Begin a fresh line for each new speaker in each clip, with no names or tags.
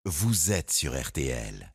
Vous êtes sur RTL.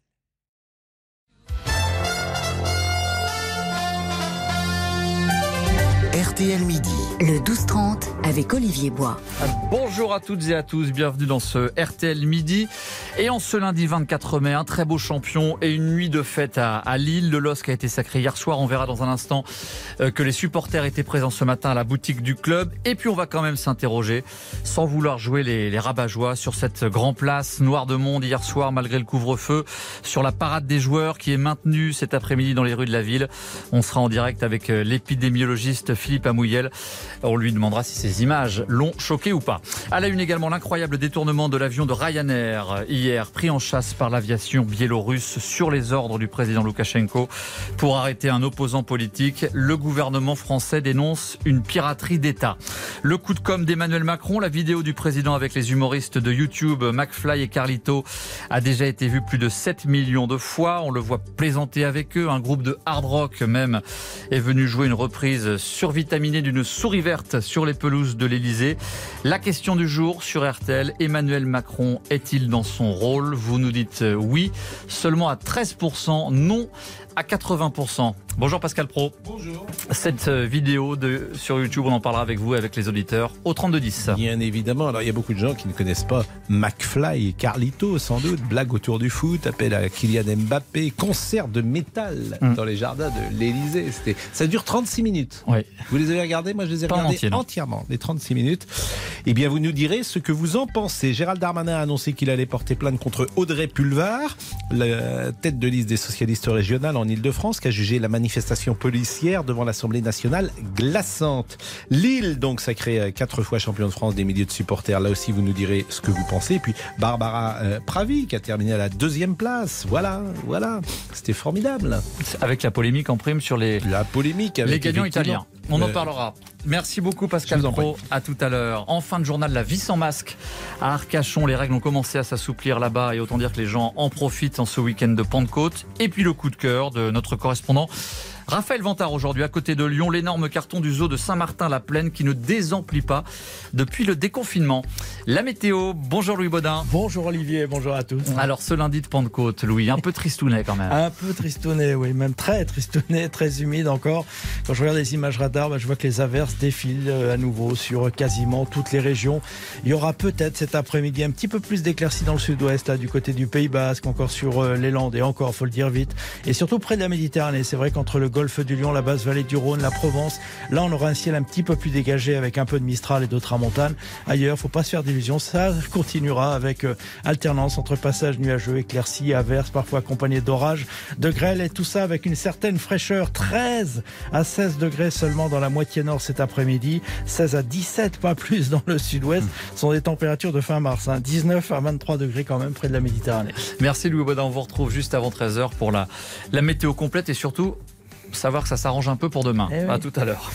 RTL Midi.
Le 12-30 avec Olivier Bois.
Bonjour à toutes et à tous, bienvenue dans ce RTL Midi. Et en ce lundi 24 mai, un très beau champion et une nuit de fête à Lille. Le LOSC a été sacré hier soir. On verra dans un instant que les supporters étaient présents ce matin à la boutique du club. Et puis on va quand même s'interroger, sans vouloir jouer les rabat-joie, sur cette grande place noire de monde hier soir malgré le couvre-feu, sur la parade des joueurs qui est maintenue cet après-midi dans les rues de la ville. On sera en direct avec l'épidémiologiste Philippe Amouyel. On lui demandera si ces images l'ont choqué ou pas. À la une également, l'incroyable détournement de l'avion de Ryanair hier, pris en chasse par l'aviation biélorusse sur les ordres du président Loukachenko pour arrêter un opposant politique. Le gouvernement français dénonce une piraterie d'État. Le coup de com' d'Emmanuel Macron, la vidéo du président avec les humoristes de YouTube, McFly et Carlito, a déjà été vue plus de 7 millions de fois. On le voit plaisanter avec eux. Un groupe de hard rock même est venu jouer une reprise survitaminée d'une souris verte sur les pelouses de l'Elysée. La question du jour sur RTL, Emmanuel Macron est-il dans son rôle? Vous nous dites oui, seulement à 13%, non à 80%. Bonjour Pascal Pro.
Bonjour.
Cette vidéo sur YouTube, on en parlera avec vous et avec les auditeurs au 3210.
Bien évidemment. Alors il y a beaucoup de gens qui ne connaissent pas McFly et Carlito, sans doute. Blague autour du foot, appel à Kylian Mbappé, concert de métal dans les jardins de l'Elysée. Ça dure 36 minutes.
Oui.
Vous les avez regardés? Moi je les ai regardés entièrement, les 36 minutes. Eh bien vous nous direz ce que vous en pensez. Gérald Darmanin a annoncé qu'il allait porter plainte contre Audrey Pulvar, la tête de liste des socialistes régionales en Ile-de-France, qui a jugé la manifestation policière devant l'Assemblée nationale glaçante. Lille, donc sacré 4 fois champion de France des milliers de supporters. Là aussi, vous nous direz ce que vous pensez. Et puis Barbara Pravi, qui a terminé à la 2e place. Voilà. C'était formidable.
Avec la polémique en prime sur les gagnants italiens. On en parlera. Merci beaucoup Pascal Pro, à tout à l'heure. En fin de journal, la vie sans masque à Arcachon. Les règles ont commencé à s'assouplir là-bas et autant dire que les gens en profitent en ce week-end de Pentecôte. Et puis le coup de cœur de notre correspondant Raphaël Vantard aujourd'hui à côté de Lyon, l'énorme carton du zoo de Saint-Martin-la-Plaine qui ne désemplit pas depuis le déconfinement. La météo, bonjour Louis Baudin.
Bonjour Olivier, bonjour à tous.
Alors ce lundi de Pentecôte, Louis, un peu tristounet quand même.
Un peu tristounet, oui, même très tristounet, très humide encore. Quand je regarde les images radar, je vois que les averses défilent à nouveau sur quasiment toutes les régions. Il y aura peut-être cet après-midi un petit peu plus d'éclaircies dans le sud-ouest, là, du côté du Pays Basque, encore sur les Landes et encore, faut le dire vite. Et surtout près de la Méditerranée, c'est vrai qu'entre le Golfe du Lion, la basse vallée du Rhône, la Provence, là on aura un ciel un petit peu plus dégagé avec un peu de Mistral et de tramontane. Ailleurs, faut pas se faire d'illusions, ça continuera avec alternance entre passages nuageux, éclaircies, averses, parfois accompagnés d'orages, de grêle et tout ça avec une certaine fraîcheur. 13 à 16 degrés seulement dans la moitié nord cet après-midi, 16 à 17, pas plus dans le sud-ouest. Ce sont des températures de fin mars, 19 à 23 degrés quand même près de la Méditerranée.
Merci Louis Baudin, on vous retrouve juste avant 13h pour la météo complète et surtout savoir que ça s'arrange un peu pour demain.
Oui.
À tout à l'heure.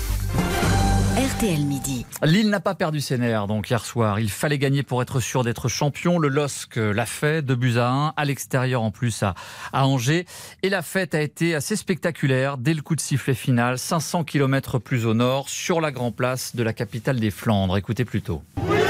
RTL Midi.
Lille n'a pas perdu ses nerfs donc hier soir. Il fallait gagner pour être sûr d'être champion. Le LOSC l'a fait, 2-1 à l'extérieur en plus à Angers. Et la fête a été assez spectaculaire dès le coup de sifflet final, 500 km plus au nord, sur la Grand Place de la capitale des Flandres. Écoutez plutôt.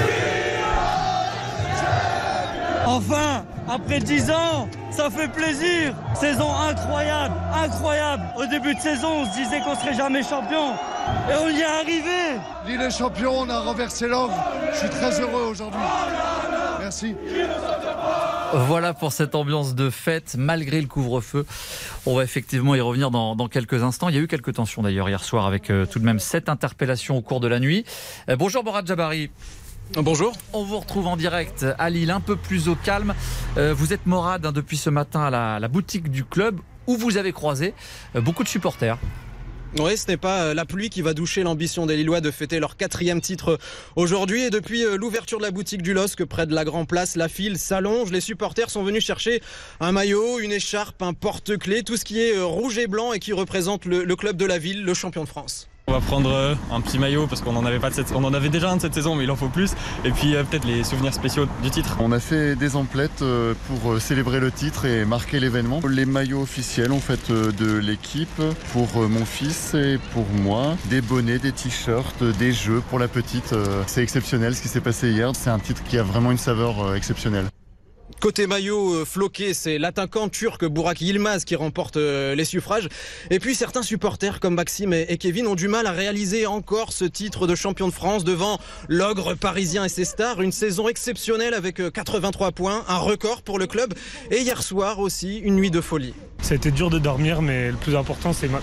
Enfin, après 10 ans, ça fait plaisir. Saison incroyable. Au début de saison, on se disait qu'on serait jamais champion. Et on y est arrivé.
Lille est champion, on a renversé l'ordre. Je suis très heureux aujourd'hui. Merci.
Voilà pour cette ambiance de fête, malgré le couvre-feu. On va effectivement y revenir dans quelques instants. Il y a eu quelques tensions d'ailleurs hier soir avec tout de même 7 interpellations au cours de la nuit. Bonjour Morad Jabari.
Bonjour.
On vous retrouve en direct à Lille, un peu plus au calme. Vous êtes Morad depuis ce matin à la boutique du club où vous avez croisé beaucoup de supporters.
Oui, ce n'est pas la pluie qui va doucher l'ambition des Lillois de fêter leur 4e titre aujourd'hui. Et depuis l'ouverture de la boutique du LOSC près de la Grand Place, la file s'allonge. Les supporters sont venus chercher un maillot, une écharpe, un porte-clés, tout ce qui est rouge et blanc et qui représente le club de la ville, le champion de France.
On va prendre un petit maillot parce qu'on en avait déjà un de cette saison mais il en faut plus et puis peut-être les souvenirs spéciaux du titre.
On a fait des emplettes pour célébrer le titre et marquer l'événement. Les maillots officiels en fait de l'équipe pour mon fils et pour moi, des bonnets, des t-shirts, des jeux pour la petite. C'est exceptionnel ce qui s'est passé hier, c'est un titre qui a vraiment une saveur exceptionnelle.
Côté maillot floqué, c'est l'attaquant turc Burak Yilmaz qui remporte les suffrages. Et puis certains supporters comme Maxime et Kevin ont du mal à réaliser encore ce titre de champion de France devant l'ogre parisien et ses stars. Une saison exceptionnelle avec 83 points, un record pour le club. Et hier soir aussi, une nuit de folie.
Ça a été dur de dormir, mais le plus important c'est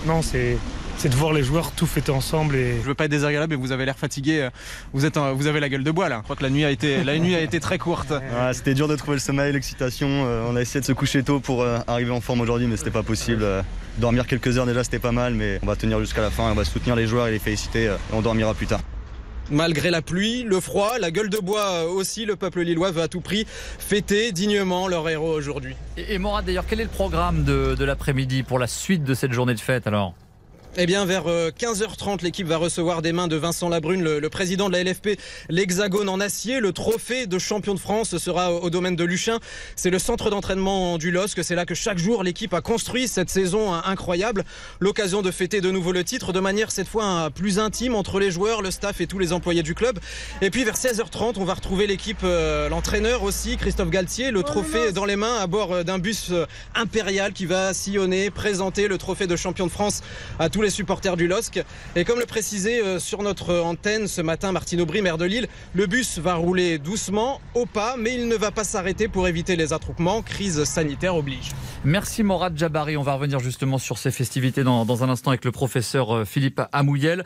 de voir les joueurs tout fêter ensemble.
Je veux pas être désagréable, mais vous avez l'air fatigué. Vous avez la gueule de bois là. Je crois que la nuit a été très courte.
Ouais, c'était dur de trouver le sommeil, l'excitation. On a essayé de se coucher tôt pour arriver en forme aujourd'hui, mais c'était pas possible. Dormir quelques heures déjà, c'était pas mal, mais on va tenir jusqu'à la fin. On va soutenir les joueurs et les féliciter. Et on dormira plus tard.
Malgré la pluie, le froid, la gueule de bois aussi, le peuple lillois veut à tout prix fêter dignement leur héros aujourd'hui.
Et Morad, d'ailleurs, quel est le programme de l'après-midi pour la suite de cette journée de fête alors ?
Eh bien, vers 15h30, l'équipe va recevoir des mains de Vincent Labrune, le président de la LFP, l'Hexagone en acier. Le trophée de champion de France sera au domaine de Luchin. C'est le centre d'entraînement du LOSC. C'est là que chaque jour, l'équipe a construit cette saison incroyable. L'occasion de fêter de nouveau le titre de manière cette fois plus intime entre les joueurs, le staff et tous les employés du club. Et puis vers 16h30, on va retrouver l'équipe, l'entraîneur aussi, Christophe Galtier, le trophée dans les mains à bord d'un bus impérial qui va sillonner, présenter le trophée de champion de France à tous les supporters du LOSC. Et comme le précisait sur notre antenne ce matin Martine Aubry, maire de Lille, le bus va rouler doucement, au pas, mais il ne va pas s'arrêter pour éviter les attroupements. Crise sanitaire oblige.
Merci Morad Jabari. On va revenir justement sur ces festivités dans un instant avec le professeur Philippe Amouyel.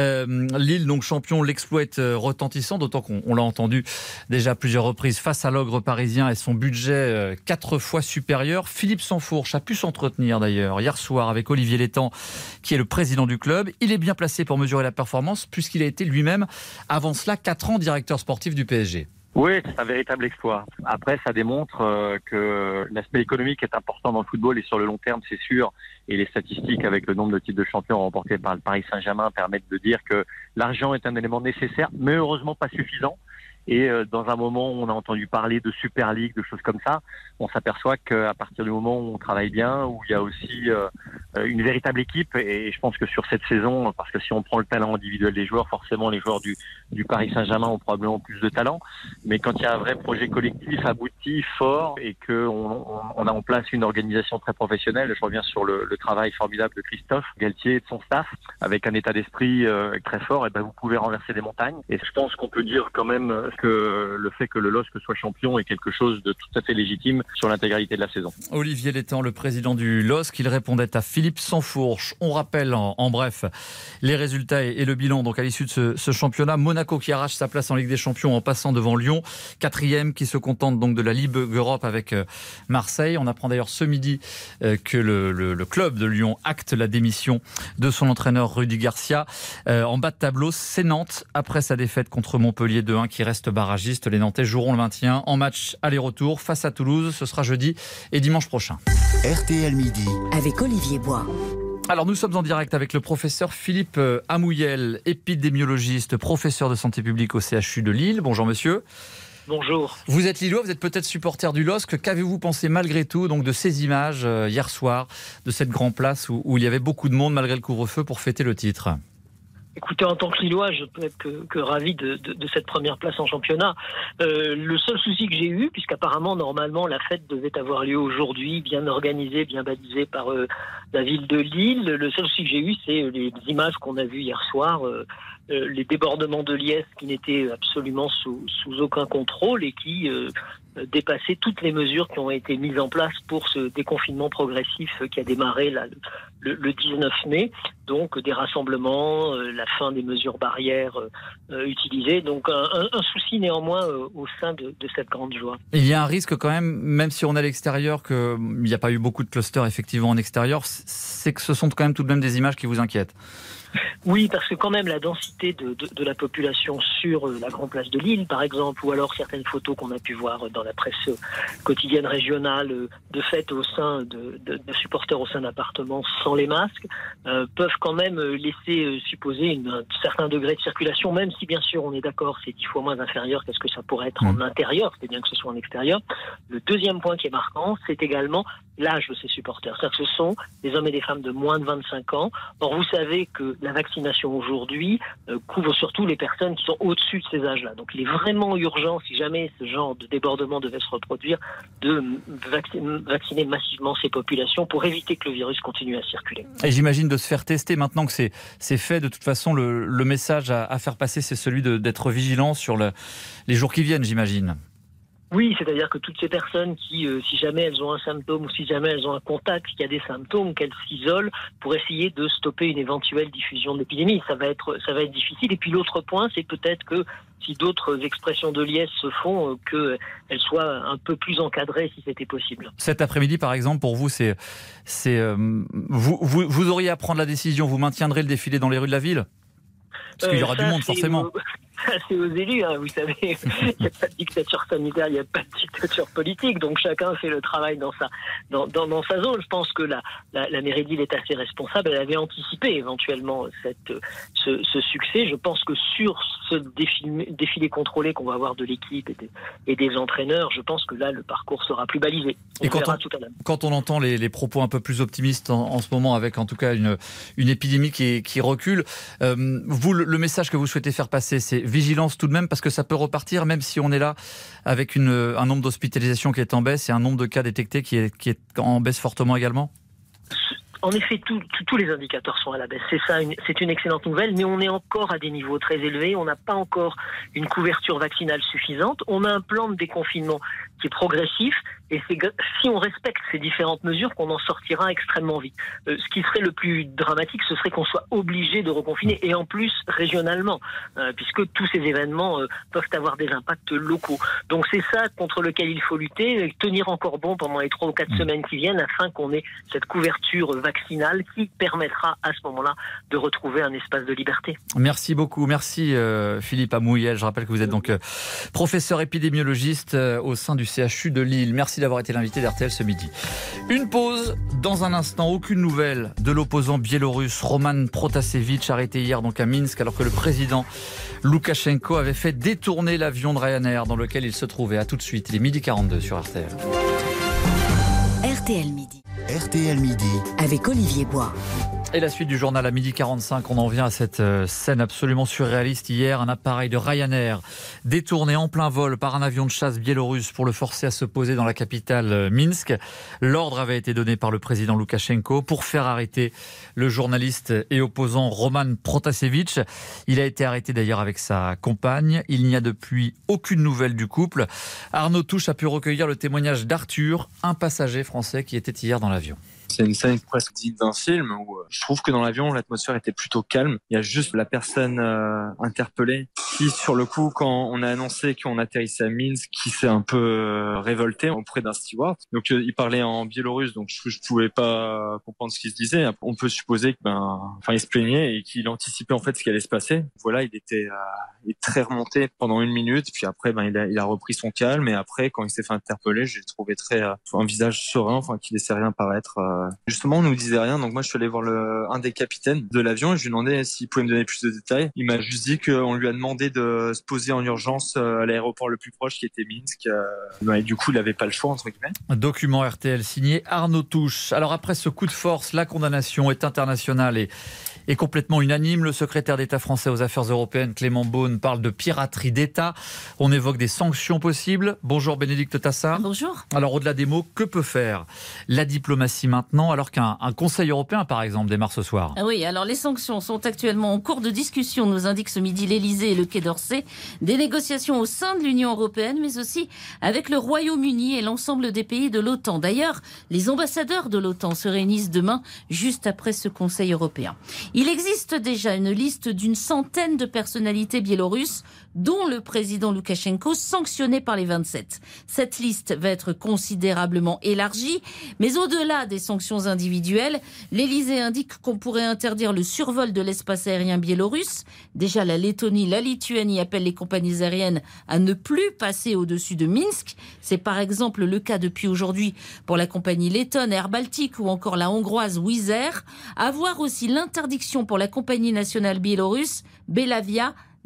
Lille, donc champion, l'exploit est retentissant, d'autant qu'on l'a entendu déjà à plusieurs reprises face à l'ogre parisien et son budget 4 fois supérieur. Philippe Sansfourche a pu s'entretenir d'ailleurs hier soir avec Olivier Létang, qui est le président du club. Il est bien placé pour mesurer la performance puisqu'il a été lui-même, avant cela, 4 ans directeur sportif du PSG.
Oui, c'est un véritable exploit. Après, ça démontre que l'aspect économique est important dans le football et sur le long terme, c'est sûr. Et les statistiques avec le nombre de titres de champions remportés par le Paris Saint-Germain permettent de dire que l'argent est un élément nécessaire, mais heureusement pas suffisant. Et dans un moment où on a entendu parler de Super League, de choses comme ça, on s'aperçoit qu'à partir du moment où on travaille bien, où il y a aussi une véritable équipe, et je pense que sur cette saison, parce que si on prend le talent individuel des joueurs, forcément les joueurs du Paris Saint-Germain ont probablement plus de talent, mais quand il y a un vrai projet collectif abouti, fort, et qu'on a en place une organisation très professionnelle, je reviens sur le travail formidable de Christophe Galtier et de son staff, avec un état d'esprit très fort, et ben vous pouvez renverser des montagnes. Et je pense qu'on peut dire quand même que le fait que le LOSC soit champion est quelque chose de tout à fait légitime sur l'intégralité de la saison.
Olivier Létang, le président du LOSC, il répondait à Philippe Sansfourche. On rappelle en bref les résultats et le bilan donc à l'issue de ce championnat. Monaco qui arrache sa place en Ligue des Champions en passant devant Lyon, 4e qui se contente donc de la Ligue Europe avec Marseille. On apprend d'ailleurs ce midi que le club de Lyon acte la démission de son entraîneur Rudy Garcia. En bas de tableau, c'est Nantes après sa défaite contre Montpellier 2-1 qui reste barragiste. Les Nantais joueront le maintien en match aller-retour face à Toulouse. Ce sera jeudi et dimanche prochain.
RTL Midi
avec Olivier Bois.
Alors nous sommes en direct avec le professeur Philippe Amouyel, épidémiologiste, professeur de santé publique au CHU de Lille. Bonjour monsieur.
Bonjour.
Vous êtes lillois, vous êtes peut-être supporter du LOSC. Qu'avez-vous pensé malgré tout donc de ces images hier soir, de cette grande place où il y avait beaucoup de monde malgré le couvre-feu pour fêter le titre ?
Écoutez, en tant que Lillois, je peux être que ravi de cette première place en championnat. Le seul souci que j'ai eu, puisqu'apparemment, normalement, la fête devait avoir lieu aujourd'hui, bien organisée, bien balisée par la ville de Lille. Le seul souci que j'ai eu, c'est les images qu'on a vues hier soir, les débordements de liesse qui n'étaient absolument sous aucun contrôle et qui dépassaient toutes les mesures qui ont été mises en place pour ce déconfinement progressif qui a démarré là, le 19 mai. Donc des rassemblements, la fin des mesures barrières utilisées. Donc un souci néanmoins au sein de cette grande joie.
Il y a un risque quand même si on est à l'extérieur, qu'il n'y a pas eu beaucoup de clusters effectivement en extérieur, c'est que ce sont quand même tout de même des images qui vous inquiètent.
Oui, parce que quand même la densité de la population sur la grande place de Lille, par exemple, ou alors certaines photos qu'on a pu voir dans la presse quotidienne régionale de fêtes au sein de supporters au sein d'appartements sans les masques, peuvent quand même laisser supposer un certain degré de circulation, même si bien sûr on est d'accord, c'est 10 fois moins inférieur qu'à ce que ça pourrait être en intérieur, c'est bien que ce soit en extérieur. Le deuxième point qui est marquant, c'est également l'âge de ces supporters. C'est-à-dire que ce sont des hommes et des femmes de moins de 25 ans. Or, vous savez que la vaccination aujourd'hui couvre surtout les personnes qui sont au-dessus de ces âges-là. Donc, il est vraiment urgent, si jamais ce genre de débordement devait se reproduire, de vacciner massivement ces populations pour éviter que le virus continue à circuler.
Et j'imagine de se faire tester maintenant que c'est fait. De toute façon, le message à faire passer, c'est celui d'être vigilant sur les jours qui viennent, j'imagine.
Oui, c'est-à-dire que toutes ces personnes qui, si jamais elles ont un symptôme ou si jamais elles ont un contact, qu'il y a des symptômes, qu'elles s'isolent pour essayer de stopper une éventuelle diffusion de l'épidémie. Ça va être difficile. Et puis l'autre point, c'est peut-être que si d'autres expressions de liesse se font, qu'elles soient un peu plus encadrées si c'était possible. Cet
après-midi, par exemple, pour vous, vous auriez à prendre la décision, vous maintiendrez le défilé dans les rues de la ville ? Parce qu'il y aura du monde, forcément.
C'est aux élus, hein, vous savez. Il n'y a pas de dictature sanitaire, il n'y a pas de dictature politique. Donc chacun fait le travail dans sa zone. Je pense que la mairie de Lille est assez responsable. Elle avait anticipé éventuellement ce succès. Je pense que sur ce défilé contrôlé qu'on va avoir de l'équipe et des entraîneurs, je pense que là, le parcours sera plus balisé.
Quand on entend les propos un peu plus optimistes en ce moment, avec en tout cas une épidémie qui recule, vous, le message que vous souhaitez faire passer, c'est vigilance tout de même, parce que ça peut repartir, même si on est là avec un nombre d'hospitalisations qui est en baisse et un nombre de cas détectés qui est en baisse fortement également.
En effet, tous les indicateurs sont à la baisse. C'est une excellente nouvelle, mais on est encore à des niveaux très élevés. On n'a pas encore une couverture vaccinale suffisante. On a un plan de déconfinement qui est progressif, et c'est si on respecte ces différentes mesures qu'on en sortira extrêmement vite. Ce qui serait le plus dramatique, ce serait qu'on soit obligé de reconfiner, et en plus régionalement, puisque tous ces événements peuvent avoir des impacts locaux. Donc c'est ça contre lequel il faut lutter, et tenir encore bon pendant les 3 ou 4 semaines qui viennent, afin qu'on ait cette couverture vaccinale qui permettra à ce moment-là de retrouver un espace de liberté.
Merci beaucoup. Merci Philippe Amouyel. Je rappelle que vous êtes donc professeur épidémiologiste au sein du CHU de Lille. Merci d'avoir été l'invité d'RTL ce midi. Une pause. Dans un instant, aucune nouvelle de l'opposant biélorusse Roman Protasevich, arrêté hier donc à Minsk, alors que le président Loukachenko avait fait détourner l'avion de Ryanair dans lequel il se trouvait. À tout de suite. Il est 12h42 sur RTL.
RTL Midi.
RTL Midi.
Avec Olivier Bois.
Et la suite du journal à 12h45, on en vient à cette scène absolument surréaliste hier. Un appareil de Ryanair détourné en plein vol par un avion de chasse biélorusse pour le forcer à se poser dans la capitale Minsk. L'ordre avait été donné par le président Loukachenko pour faire arrêter le journaliste et opposant Roman Protasevich. Il a été arrêté d'ailleurs avec sa compagne. Il n'y a depuis aucune nouvelle du couple. Arnaud Touche a pu recueillir le témoignage d'Arthur, un passager français qui était hier dans l'avion.
C'est une scène presque digne d'un film où je trouve que dans l'avion, l'atmosphère était plutôt calme. Il y a juste la personne interpellée qui, sur le coup, quand on a annoncé qu'on atterrissait à Minsk, qui s'est un peu révolté auprès d'un steward. Donc il parlait en biélorusse, donc je pouvais pas comprendre ce qu'il se disait. On peut supposer que il se plaignait et qu'il anticipait en fait ce qui allait se passer. Voilà, il était très remonté pendant 1 minute, puis après il a repris son calme, et après quand il s'est fait interpeller, j'ai trouvé un visage serein, qui laissait rien paraître. Justement, on nous disait rien, donc moi je suis allé voir un des capitaines de l'avion et je lui ai demandé s'il pouvait me donner plus de détails. Il m'a juste dit qu'on lui a demandé de se poser en urgence à l'aéroport le plus proche qui était Minsk. Et du coup, il n'avait pas le choix, entre guillemets.
Un document RTL signé Arnaud Touche. Alors après ce coup de force, la condamnation est internationale et complètement unanime. Le secrétaire d'État français aux Affaires européennes, Clément Beaune, parle de piraterie d'État. On évoque des sanctions possibles. Bonjour Bénédicte Tassard.
Bonjour.
Alors au-delà des mots, que peut faire la diplomatie maintenant, alors qu'un Conseil européen, par exemple, démarre ce soir?
Oui, alors les sanctions sont actuellement en cours de discussion, nous indique ce midi l'Elysée et le Quai d'Orsay. Des négociations au sein de l'Union européenne, mais aussi avec le Royaume-Uni et l'ensemble des pays de l'OTAN. D'ailleurs, les ambassadeurs de l'OTAN se réunissent demain, juste après ce Conseil européen. Il existe déjà une liste d'une centaine de personnalités biélorusses, dont le président Loukachenko, sanctionné par les 27. Cette liste va être considérablement élargie, mais au-delà des sanctions individuelles, l'Elysée indique qu'on pourrait interdire le survol de l'espace aérien biélorusse. Déjà, la Lettonie, la Lituanie appellent les compagnies aériennes à ne plus passer au-dessus de Minsk. C'est par exemple le cas depuis aujourd'hui pour la compagnie lettonne Air Baltic ou encore la hongroise Wizz Air. À voir aussi l'interdiction pour la compagnie nationale biélorusse Belavia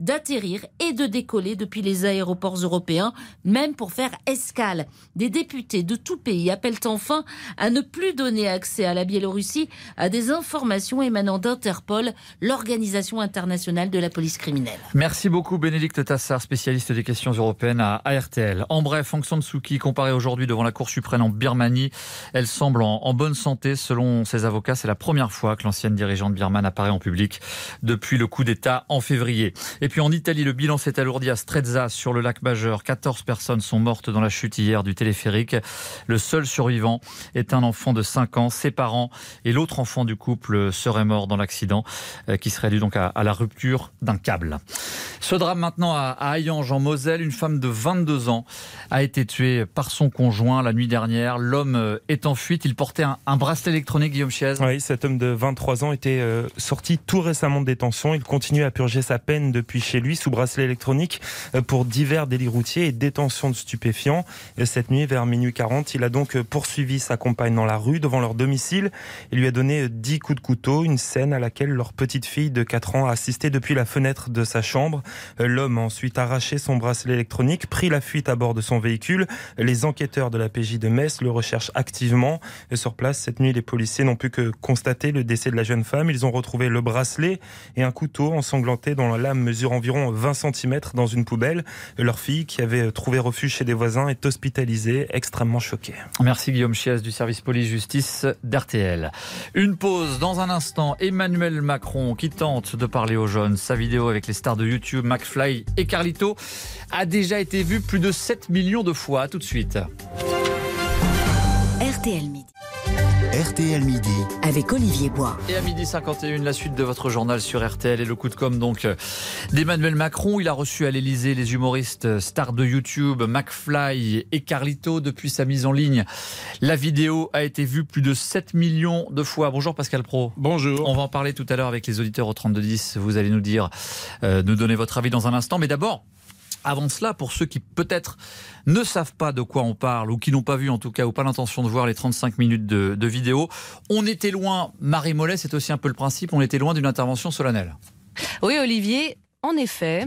d'atterrir et de décoller depuis les aéroports européens, même pour faire escale. Des députés de tout pays appellent enfin à ne plus donner accès à la Biélorussie à des informations émanant d'Interpol, l'organisation internationale de la police criminelle.
Merci beaucoup Bénédicte Tassard, spécialiste des questions européennes à RTL. En bref, Aung San Suu Kyi comparée aujourd'hui devant la Cour suprême en Birmanie. Elle semble en bonne santé. Selon ses avocats, c'est la première fois que l'ancienne dirigeante birmane apparaît en public depuis le coup d'État en février. Et puis en Italie, le bilan s'est alourdi à Strezza sur le lac Majeur. 14 personnes sont mortes dans la chute hier du téléphérique. Le seul survivant est un enfant de 5 ans. Ses parents et l'autre enfant du couple seraient morts dans l'accident qui serait dû donc à la rupture d'un câble. Ce drame maintenant à Hayange en Moselle. Une femme de 22 ans a été tuée par son conjoint la nuit dernière. L'homme est en fuite. Il portait un bracelet électronique, Guillaume Chiez.
Oui, cet homme de 23 ans était sorti tout récemment de détention. Il continue à purger sa peine depuis chez lui sous bracelet électronique pour divers délits routiers et détention de stupéfiants. Cette nuit, vers minuit 40, il a donc poursuivi sa compagne dans la rue devant leur domicile. Il lui a donné 10 coups de couteau, une scène à laquelle leur petite fille de 4 ans a assisté depuis la fenêtre de sa chambre. L'homme a ensuite arraché son bracelet électronique, pris la fuite à bord de son véhicule. Les enquêteurs de la PJ de Metz le recherchent activement. Sur place, cette nuit, les policiers n'ont pu que constater le décès de la jeune femme. Ils ont retrouvé le bracelet et un couteau ensanglanté dont la lame mesure environ 20 cm dans une poubelle. Leur fille, qui avait trouvé refuge chez des voisins, est hospitalisée, extrêmement choquée.
Merci Guillaume Chiez du service police-justice d'RTL. Une pause dans un instant. Emmanuel Macron qui tente de parler aux jeunes. Sa vidéo avec les stars de YouTube, McFly et Carlito, a déjà été vue plus de 7 millions de fois. À tout de suite.
RTL Midi.
RTL Midi.
Avec Olivier Bois.
Et à 12h51, la suite de votre journal sur RTL et le coup de com' donc d'Emmanuel Macron. Il a reçu à l'Elysée les humoristes stars de YouTube, McFly et Carlito. Depuis sa mise en ligne, la vidéo a été vue plus de 7 millions de fois. Bonjour Pascal Praud.
Bonjour.
On va en parler tout à l'heure avec les auditeurs au 3210. Vous allez nous dire, nous donner votre avis dans un instant. Mais d'abord, avant cela, pour ceux qui peut-être ne savent pas de quoi on parle ou qui n'ont pas vu en tout cas ou pas l'intention de voir les 35 minutes de vidéo, on était loin, Marie Mollet, c'est aussi un peu le principe, on était loin d'une intervention solennelle.
Oui Olivier, en effet.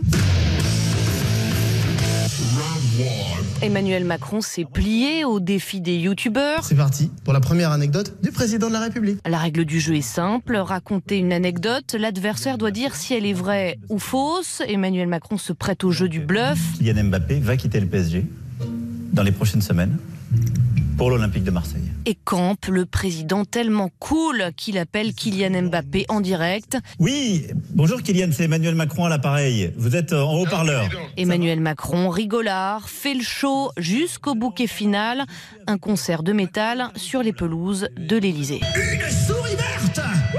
Emmanuel Macron s'est plié au défi des youtubeurs.
C'est parti pour la première anecdote du président de la République.
La règle du jeu est simple, raconter une anecdote, l'adversaire doit dire si elle est vraie ou fausse. Emmanuel Macron se prête au jeu du bluff.
Kylian Mbappé va quitter le PSG dans les prochaines semaines pour l'Olympique de Marseille.
Et campe le président tellement cool qu'il appelle Kylian Mbappé en direct.
Oui, bonjour Kylian, c'est Emmanuel Macron à l'appareil. Vous êtes en haut-parleur.
Emmanuel Macron, rigolard, fait le show jusqu'au bouquet final. Un concert de métal sur les pelouses de l'Elysée.
Une souris verte.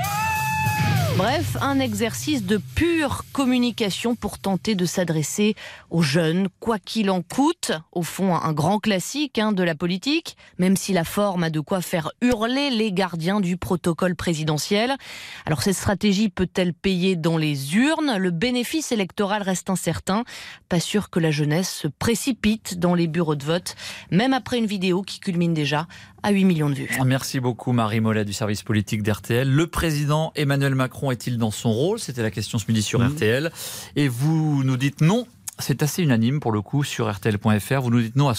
Bref, un exercice de pure communication pour tenter de s'adresser aux jeunes, quoi qu'il en coûte. Au fond, un grand classique de la politique, même si la forme a de quoi faire hurler les gardiens du protocole présidentiel. Alors cette stratégie peut-elle payer dans les urnes ? Le bénéfice électoral reste incertain. Pas sûr que la jeunesse se précipite dans les bureaux de vote, même après une vidéo qui culmine déjà à 8 millions de vues.
Merci beaucoup Marie Mollet du service politique d'RTL. Le président Emmanuel Macron est-il dans son rôle ? C'était la question ce midi sur RTL. Et vous nous dites non. C'est assez unanime pour le coup sur RTL.fr. Vous nous dites non à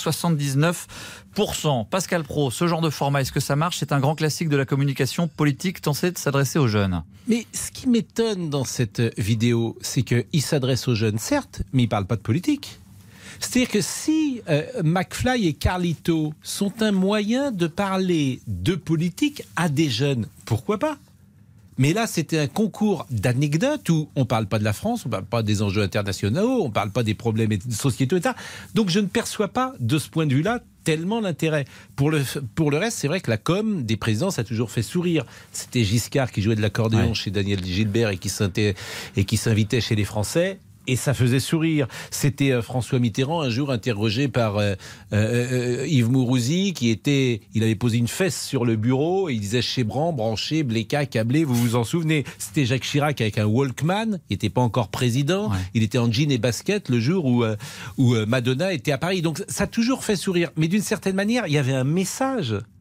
79%. Pascal Praud, ce genre de format, est-ce que ça marche ? C'est un grand classique de la communication politique tentée de s'adresser aux jeunes.
Mais ce qui m'étonne dans cette vidéo, c'est qu'il s'adresse aux jeunes, certes, mais il ne parle pas de politique. C'est-à-dire que si McFly et Carlito sont un moyen de parler de politique à des jeunes, pourquoi pas ? Mais là, c'était un concours d'anecdotes où on ne parle pas de la France, on ne parle pas des enjeux internationaux, on ne parle pas des problèmes sociétaux, etc. Donc je ne perçois pas, de ce point de vue-là, tellement l'intérêt. Pour le reste, c'est vrai que la com des présidents, ça a toujours fait sourire. C'était Giscard qui jouait de l'accordéon chez Daniel Gilbert et qui s'invitait chez les Français. Et ça faisait sourire. C'était François Mitterrand, un jour interrogé par Yves Mourouzi, il avait posé une fesse sur le bureau, et il disait Chebran, branché, Bléca, câblé, vous vous en souvenez ? C'était Jacques Chirac avec un Walkman, il n'était pas encore président, il était en jean et basket le jour où Madonna était à Paris. Donc ça a toujours fait sourire. Mais d'une certaine manière, il y avait un message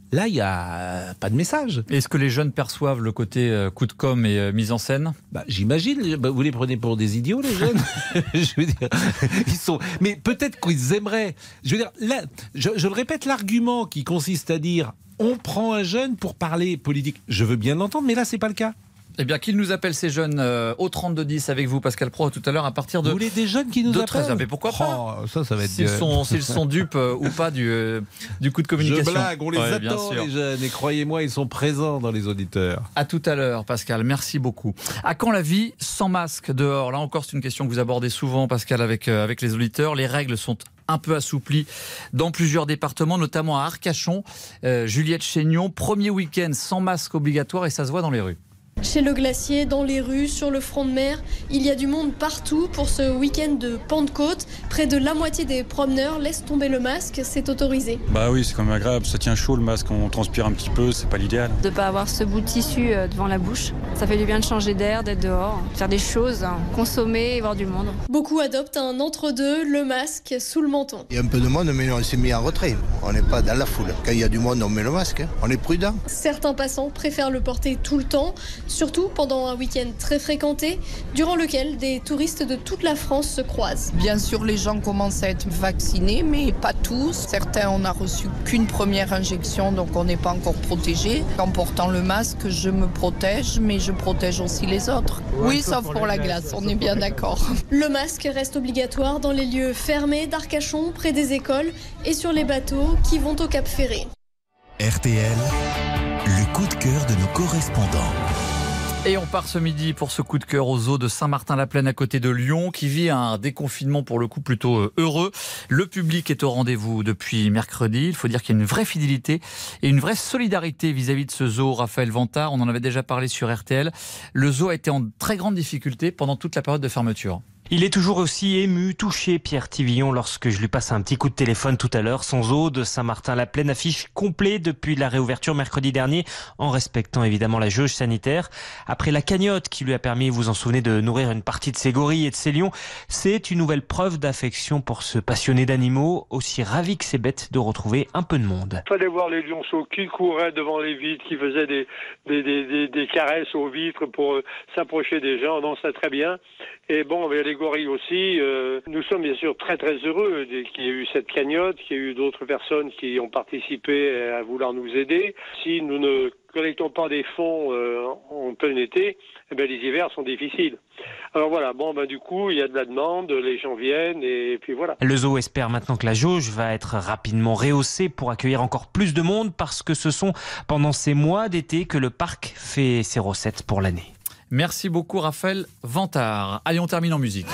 Là, il n'y a pas de message.
Est-ce que les jeunes perçoivent le côté coup de com' et mise en scène ?
J'imagine. Vous les prenez pour des idiots, les jeunes. Je veux dire, ils sont. Mais peut-être qu'ils aimeraient. Je veux dire, là, je le répète, l'argument qui consiste à dire on prend un jeune pour parler politique. Je veux bien l'entendre, mais là, c'est pas le cas.
Eh bien, qu'il nous appelle ces jeunes au 3210 avec vous, Pascal Praud, tout à l'heure, à partir de...
Vous voulez des jeunes qui nous appellent ?
Mais pourquoi pas
Ça va être...
S'ils sont dupes ou pas du coup de communication.
Je blague, on les attend, les jeunes. Et croyez-moi, ils sont présents dans les auditeurs.
À tout à l'heure, Pascal. Merci beaucoup. À quand la vie sans masque dehors ? Là encore, c'est une question que vous abordez souvent, Pascal, avec les auditeurs. Les règles sont un peu assoupli dans plusieurs départements, notamment à Arcachon. Juliette Chénion, premier week-end sans masque obligatoire et ça se voit dans les rues.
Chez le glacier, dans les rues, sur le front de mer, il y a du monde partout pour ce week-end de Pentecôte. Près de la moitié des promeneurs laissent tomber le masque, c'est autorisé.
Bah oui, c'est quand même agréable, ça tient chaud le masque, on transpire un petit peu, c'est pas l'idéal.
De pas avoir ce bout de tissu devant la bouche, ça fait du bien de changer d'air, d'être dehors, faire des choses, consommer et voir du monde.
Beaucoup adoptent un entre-deux, le masque sous le menton.
Il y a un peu de monde, mais on s'est mis en retrait, on n'est pas dans la foule. Quand il y a du monde, on met le masque, on est prudent.
Certains passants préfèrent le porter tout le temps, surtout pendant un week-end très fréquenté, durant lequel des touristes de toute la France se croisent.
Bien sûr, les gens commencent à être vaccinés, mais pas tous. Certains, on n'a reçu qu'une première injection, donc on n'est pas encore protégé. En portant le masque, je me protège, mais je protège aussi les autres. Oui, sauf pour la glace, on est bien d'accord.
Le masque reste obligatoire dans les lieux fermés d'Arcachon, près des écoles et sur les bateaux qui vont au Cap Ferré.
RTL, le coup de cœur de nos correspondants.
Et on part ce midi pour ce coup de cœur au zoo de Saint-Martin-la-Plaine à côté de Lyon qui vit un déconfinement pour le coup plutôt heureux. Le public est au rendez-vous depuis mercredi. Il faut dire qu'il y a une vraie fidélité et une vraie solidarité vis-à-vis de ce zoo. Raphaël Vantard, on en avait déjà parlé sur RTL. Le zoo a été en très grande difficulté pendant toute la période de fermeture.
Il est toujours aussi ému, touché, Pierre Tivillon, lorsque je lui passe un petit coup de téléphone tout à l'heure. Son zoo de Saint-Martin-la-Plaine affiche complet depuis la réouverture mercredi dernier, en respectant évidemment la jauge sanitaire. Après la cagnotte qui lui a permis, vous en souvenez, de nourrir une partie de ses gorilles et de ses lions, c'est une nouvelle preuve d'affection pour ce passionné d'animaux, aussi ravi que ses bêtes de retrouver un peu de monde.
Il fallait voir les lionceaux qui couraient devant les vitres, qui faisaqu'il des caresses aux vitres pour s'approcher des gens, non, c'est très bien. Et bon, les gorilles aussi, nous sommes bien sûr très très heureux qu'il y ait eu cette cagnotte, qu'il y ait eu d'autres personnes qui ont participé à vouloir nous aider. Si nous ne collectons pas des fonds en plein été, les hivers sont difficiles. Alors voilà, du coup, il y a de la demande, les gens viennent et puis voilà.
Le zoo espère maintenant que la jauge va être rapidement rehaussée pour accueillir encore plus de monde parce que ce sont pendant ces mois d'été que le parc fait ses recettes pour l'année.
Merci beaucoup Raphaël Vantard. Allez, on termine en musique.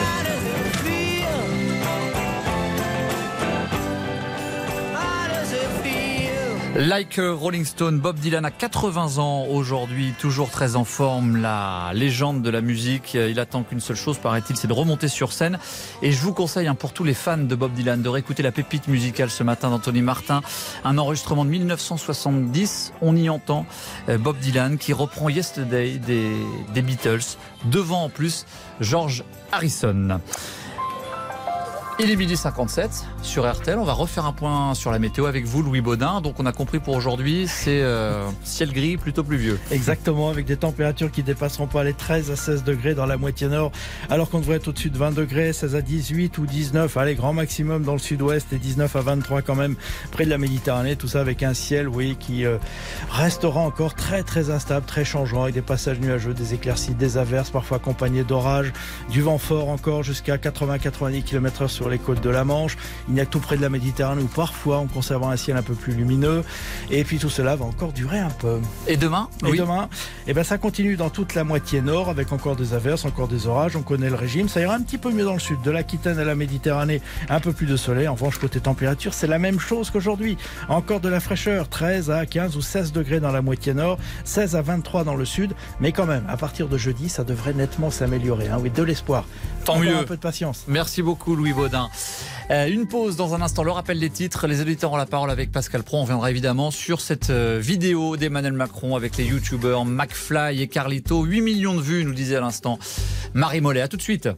Like Rolling Stone, Bob Dylan a 80 ans aujourd'hui, toujours très en forme, la légende de la musique. Il attend qu'une seule chose, paraît-il, c'est de remonter sur scène. Et je vous conseille, pour tous les fans de Bob Dylan, de réécouter la pépite musicale ce matin d'Anthony Martin, un enregistrement de 1970. On y entend Bob Dylan qui reprend Yesterday des Beatles, devant en plus George Harrison. Il est 12h57 sur RTL. On va refaire un point sur la météo avec vous, Louis Baudin. Donc on a compris pour aujourd'hui, c'est ciel gris, plutôt pluvieux.
Exactement, avec des températures qui dépasseront pas les 13 à 16 degrés dans la moitié nord, alors qu'on devrait être au-dessus de 20 degrés, 16 à 18 ou 19. Allez, grand maximum dans le sud-ouest et 19 à 23 quand même près de la Méditerranée. Tout ça avec un ciel, qui restera encore très très instable, très changeant, avec des passages nuageux, des éclaircies, des averses, parfois accompagnés d'orages, du vent fort encore jusqu'à 80-90 km/h sur les côtes de la Manche. Il n'y a que tout près de la Méditerranée où parfois on conserve un ciel un peu plus lumineux. Et puis tout cela va encore durer un peu.
Et demain
Demain, ça continue dans toute la moitié nord avec encore des averses, encore des orages. On connaît le régime. Ça ira un petit peu mieux dans le sud. De l'Aquitaine à la Méditerranée, un peu plus de soleil. En revanche, côté température, c'est la même chose qu'aujourd'hui. Encore de la fraîcheur. 13 à 15 ou 16 degrés dans la moitié nord. 16 à 23 dans le sud. Mais quand même, à partir de jeudi, ça devrait nettement s'améliorer. Oui, de l'espoir.
Tant mieux.
Un peu de patience.
Merci beaucoup, Louis Baudin. Une pause dans un instant, le rappel des titres, les auditeurs ont la parole avec Pascal Praud. On reviendra évidemment sur cette vidéo d'Emmanuel Macron avec les youtubeurs McFly et Carlito. 8 millions de vues, nous disait à l'instant Marie Mollet. À tout de suite.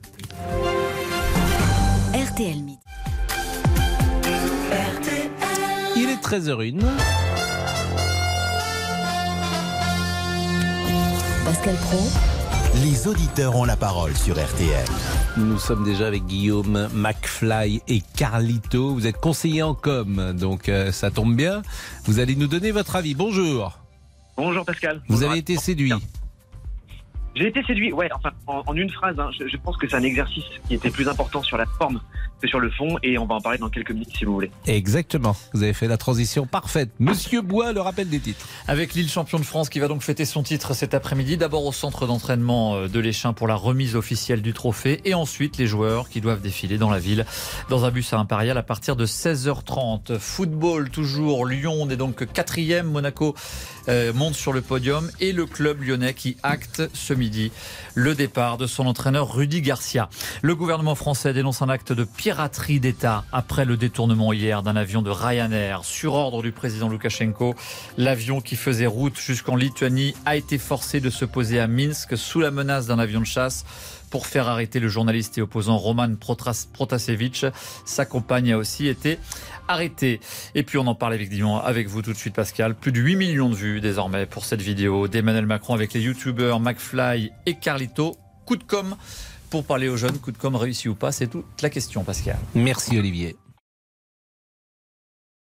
RTL Midi.
Il est 13h01.
Pascal Praud.
Les auditeurs ont la parole sur RTL.
Nous sommes déjà avec Guillaume, McFly et Carlito. Vous êtes conseiller en com, donc ça tombe bien. Vous allez nous donner votre avis. Bonjour.
Bonjour Pascal.
Vous avez été séduit.
J'ai été séduit, ouais, enfin, en une phrase, hein, je pense que c'est un exercice qui était plus important sur la forme que sur le fond, et on va en parler dans quelques minutes si vous voulez.
Exactement, vous avez fait la transition parfaite. Monsieur Bois, le rappel des titres.
Avec Lille, champion de France, qui va donc fêter son titre cet après-midi, d'abord au centre d'entraînement de l'Échin pour la remise officielle du trophée, et ensuite les joueurs qui doivent défiler dans la ville, dans un bus à Impérial à partir de 16h30. Football, toujours, Lyon n'est donc 4e, Monaco monte sur le podium, et le club lyonnais qui acte ce midi le départ de son entraîneur Rudy Garcia. Le gouvernement français dénonce un acte de piraterie d'État après le détournement hier d'un avion de Ryanair sur ordre du président Loukachenko. L'avion qui faisait route jusqu'en Lituanie a été forcé de se poser à Minsk sous la menace d'un avion de chasse pour faire arrêter le journaliste et opposant Roman Protasevich. Sa compagne a aussi été arrêtée. Et puis on en parle évidemment avec vous tout de suite Pascal. Plus de 8 millions de vues désormais pour cette vidéo d'Emmanuel Macron avec les youtubeurs McFly et Carlito. Coup de com' pour parler aux jeunes. Coup de com' réussi ou pas, c'est toute la question Pascal.
Merci Olivier.